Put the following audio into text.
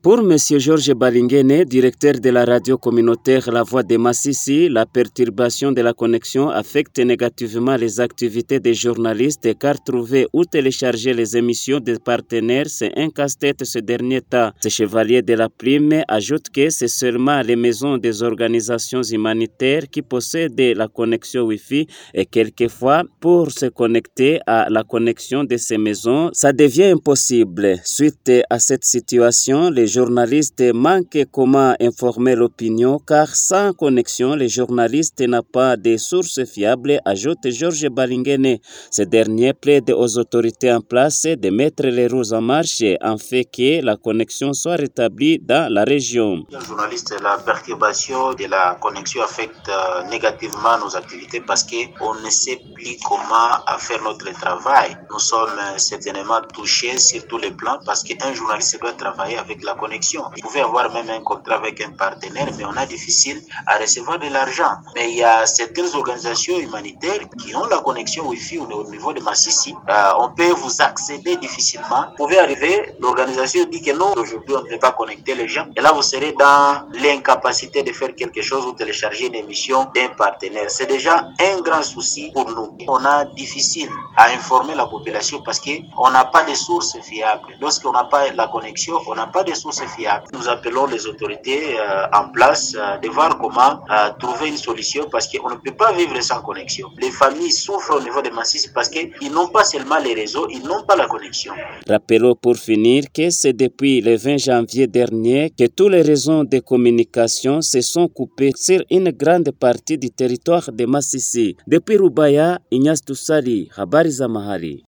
Pour M. Georges Balingene, directeur de la radio communautaire La Voix de Massissi, la perturbation de la connexion affecte négativement les activités des journalistes car trouver ou télécharger les émissions des partenaires, c'est un casse-tête ce dernier temps. Ce chevalier de la plume ajoute que c'est seulement les maisons des organisations humanitaires qui possèdent la connexion Wi-Fi et quelquefois, pour se connecter à la connexion de ces maisons, ça devient impossible. Suite à cette situation, les journalistes manquent comment informer l'opinion car sans connexion, les journalistes n'ont pas de sources fiables, ajoute Georges Balingene. Ce dernier plaide aux autorités en place de mettre les roues en marche en fait que la connexion soit rétablie dans la région. Les journalistes, la perturbation de la connexion affecte négativement nos activités parce qu'on ne sait plus comment faire notre travail. Nous sommes certainement touchés sur tous les plans parce qu'un journaliste doit travailler avec la connexion. Vous pouvez avoir même un contrat avec un partenaire, mais on a difficile à recevoir de l'argent. Mais il y a certaines organisations humanitaires qui ont la connexion Wi-Fi au niveau de Massissi. On peut vous accéder difficilement. Vous pouvez arriver, l'organisation dit que non, aujourd'hui on ne peut pas connecter les gens. Et là, vous serez dans l'incapacité de faire quelque chose ou télécharger une émission d'un partenaire. C'est déjà un grand souci pour nous. On a difficile à informer la population parce qu'on n'a pas de sources fiables. Lorsqu'on n'a pas la connexion, on n'a pas de sources fiables. Nous appelons les autorités en place de voir comment trouver une solution parce qu'on ne peut pas vivre sans connexion. Les familles souffrent au niveau de Massissi parce qu'ils n'ont pas seulement les réseaux, ils n'ont pas la connexion. Rappelons pour finir que c'est depuis le 20 janvier dernier que tous les réseaux de communication se sont coupés sur une grande partie du territoire de Massissi. Depuis Rubaya, Ignace Toussali, Habari za Mahali.